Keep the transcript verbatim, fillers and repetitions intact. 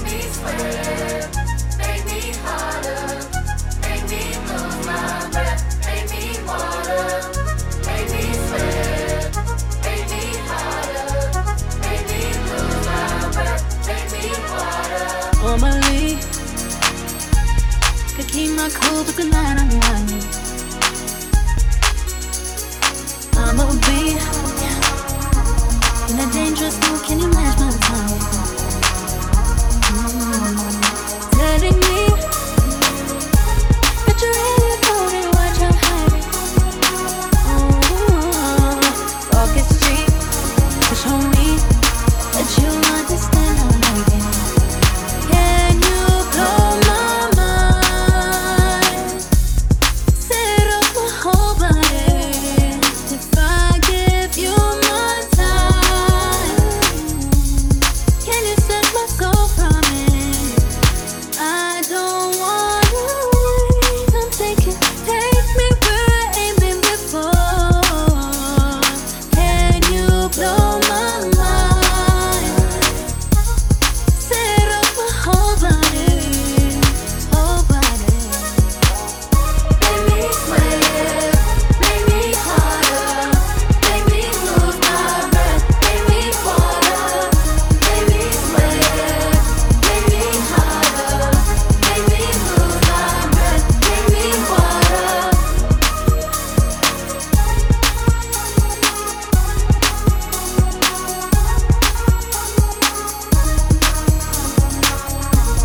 me sweat, make me harder, make me lose my breath, make me water, make me sweat, make me harder, make me lose my breath, make me water. Normally, could keep my cool, but tonight I'm whining.